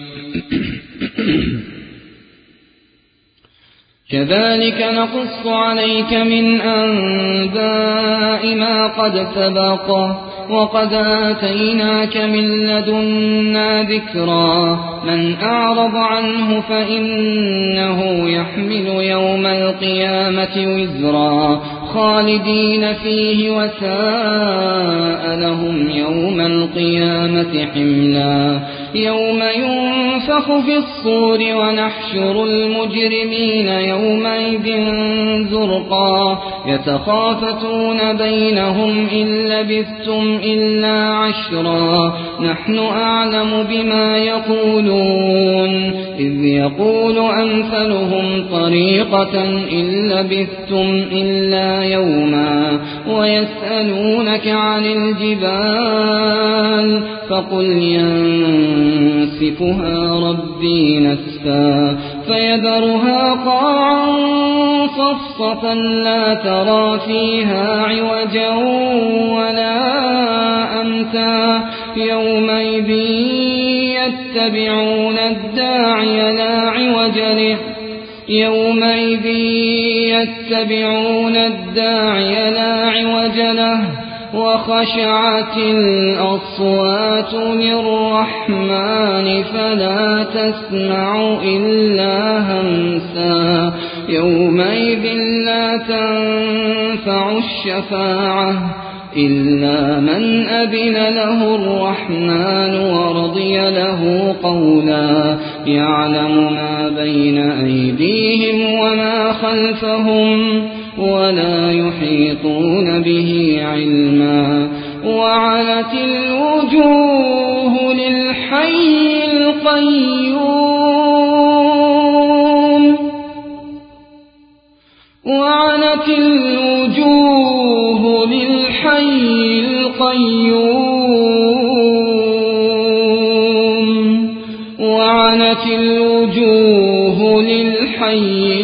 كذلك نقص عليك من أنباء ما قد سبق وقد آتيناك من لدنا ذكرا من أعرض عنه فإنه يحمل يوم القيامة وزرا خالدين فيه وساء لهم يوم القيامة حملا يوم ينفخ في الصور ونحشر المجرمين يومئذ زرقا يتخافتون بينهم إن لبثتم إلا عشرا نحن أعلم بما يقولون إذ يقول أمثلهم طريقة إن لبثتم إلا يوما ويسألونك عن الجبال فقل ينسفها ربي نسفا فيذرها قاعا صفصفا لا ترى فيها عوجا ولا أمتا يومئذ يتبعون الداعي لا عوج له يومئذ يتبعون الداعي لا عوج له وخشعت الأصوات للرحمن فلا تسمع إلا همسا يومئذ لا تنفع الشفاعة إلا من أذن له الرحمن ورضي له قولا يعلم ما بين أيديهم وما خلفهم ولا يحيطون به علما وعنت الوجوه للحي القيوم وعنت الوجوه للحي القيوم وعنت الوجوه للحي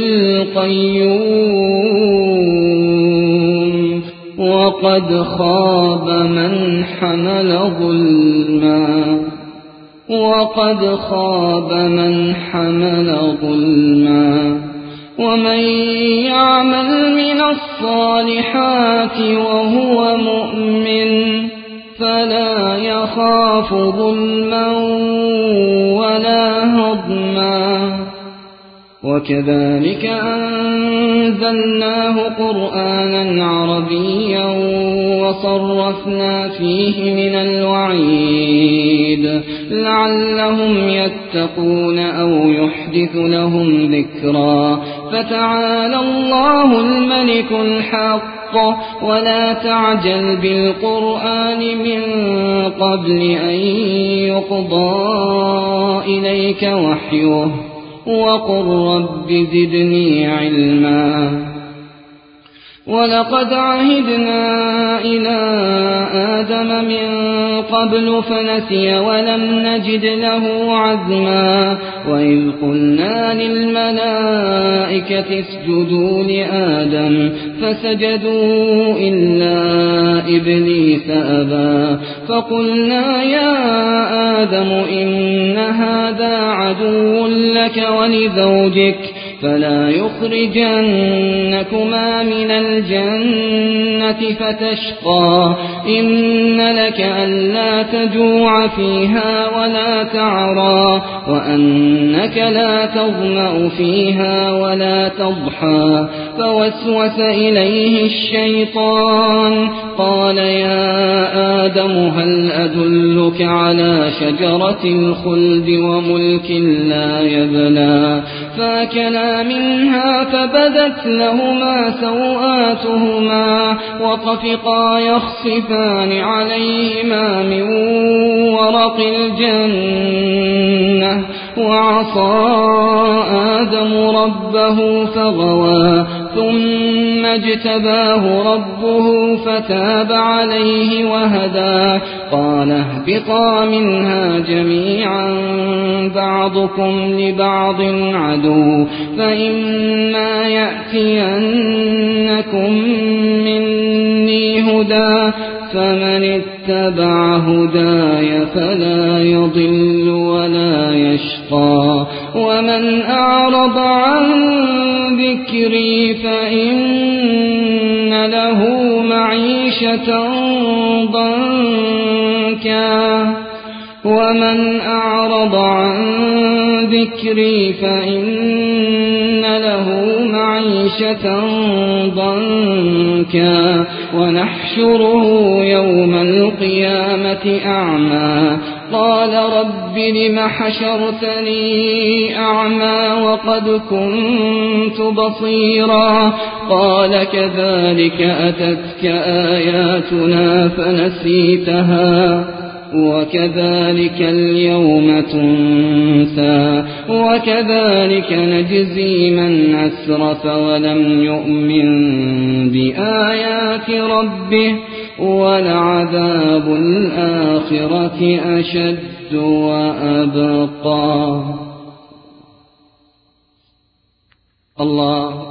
القيوم وقد خاب من حمل ظلما وقد خاب من حمل ظلما ومن يعمل من الصالحات وهو مؤمن فلا يخاف ظلما ولا هضما وكذلك أنزلناه قرآنا عربيا وصرفنا فيه من الوعيد لعلهم يتقون أو يحدث لهم ذكرا فتعالى الله الملك الحق ولا تعجل بالقرآن من قبل أن يقضى إليك وحيه وقل رب زدني علما ولقد عهدنا إلى آدم من قبل فنسي ولم نجد له عزما وإذ قلنا للملائكة اسجدوا لآدم فسجدوا إلا إبليس أبى فقلنا يا آدم إن هذا عدو لك ولزوجك فلا يخرجنكما من الجنة فتشقى إن لك ألا تجوع فيها ولا تعرى وأنك لا تظمأ فيها ولا تضحى فوسوس إليه الشيطان قال يا آدم هل أدلك على شجرة الخلد وملك لا يبلى فأكلا منها فبدت لهما سوآتهما وطفقا يخصفان عليهما من ورق الجنة وعصى آدم ربه فغوى ثم اجتباه ربه فتاب عليه وهدى قال اهبطا منها جميعا بعضكم لبعض عدو فإما يأتينكم مني هدى فمن اتبع هداي فلا يضل ولا يشقى ومن أعرض عن ذكري فإن له معيشة ضنكا ومن أعرض عن ذكري فإن له معيشة ضنكا ونحشره يوم القيامة أعمى قال رب لم حشرتني أعمى وقد كنت بصيرا قال كذلك أتتك آياتنا فنسيتها وكذلك اليوم تنسى وكذلك نجزي من أسرف ولم يؤمن بآيات ربه ولعذاب الآخرة أشد وأبقى. الله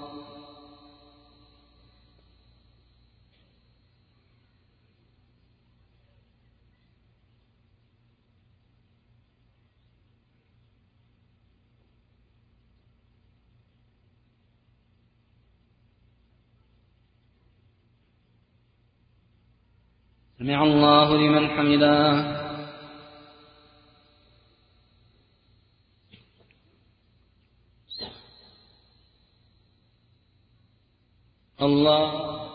سمع الله لمن حمده. الله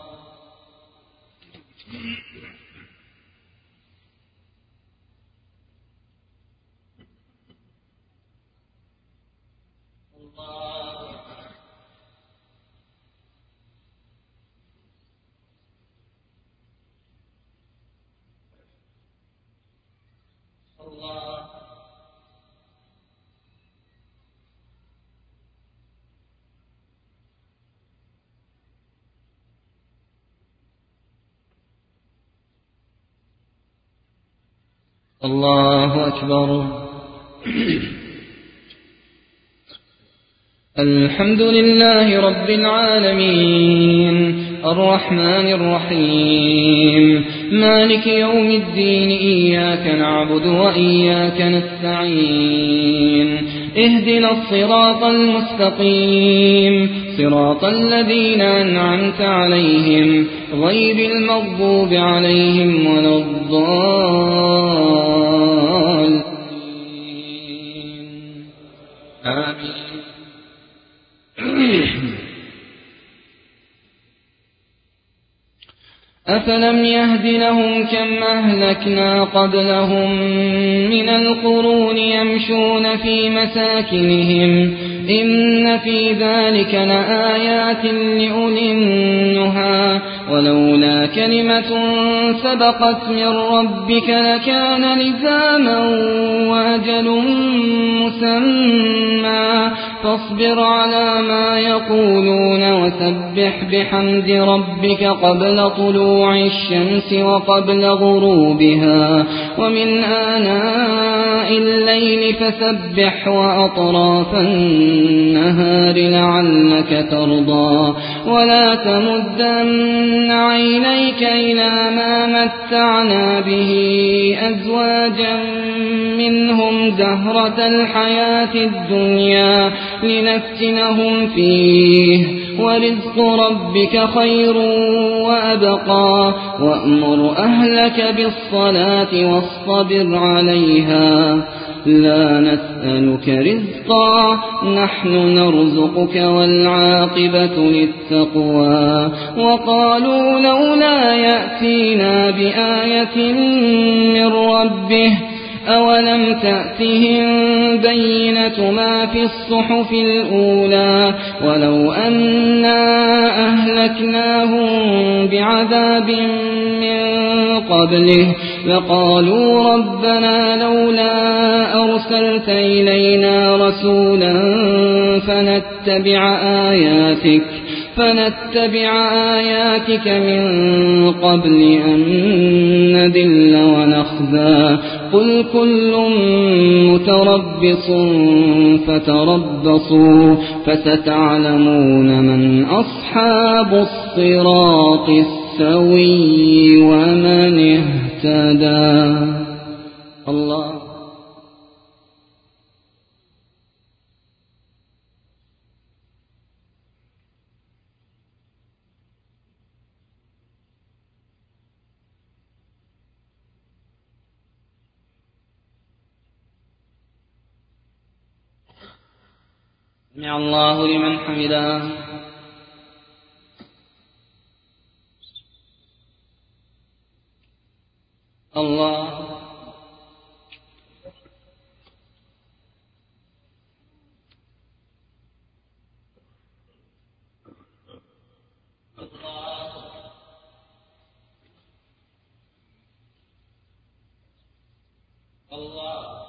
الله أكبر. الحمد لله رب العالمين الرحمن الرحيم مالك يوم الدين إياك نعبد وإياك نستعين اهدنا الصراط المستقيم صراط الذين أنعمت عليهم غير المغضوب عليهم ولا الضالين آمين. أفلم يهد لهم كم أهلكنا قبلهم من القرون يمشون في مساكنهم إن في ذلك لآيات لأولي النهى ولولا كلمة سبقت من ربك لكان لزاما وأجل مسمى فاصبر على ما يقولون وسبح بحمد ربك قبل طلوع الشمس وقبل غروبها ومن آناء الليل فسبح وأطراف النهار لعلك ترضى ولا تمدن عينيك إلى ما متعنا به أزواجا منهم زهرة الحياة الدنيا لنفتنهم فيه ورزق ربك خير وأبقى وأمر أهلك بالصلاة واصطبر عليها لا نسألك رزقا نحن نرزقك والعاقبة للتقوى وقالوا لولا يأتينا بآية من ربه أولم تأتهم بينة بقية ما في الصحف الأولى ولو أنا أهلكناهم بعذاب من قبله لقالوا ربنا لولا أرسلت إلينا رسولا فنتبع آياتك فنتبع آياتك من قبل أن نذل ونخزى قل كل متربص فتربصوا فستعلمون من أصحاب الصراط السوي ومن اهتدى. الله. سمع الله لمن حمده. الله. الله.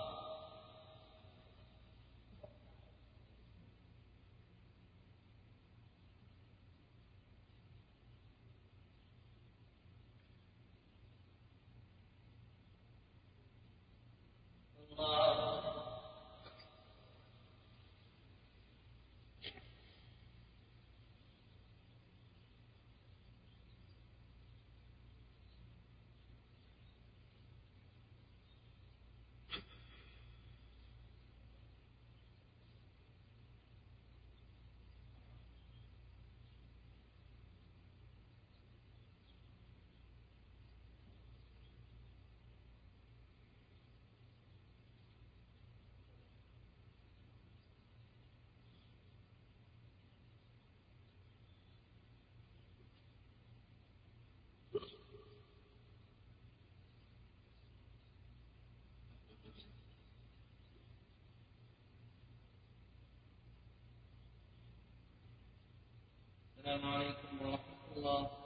السلام عليكم ورحمة الله.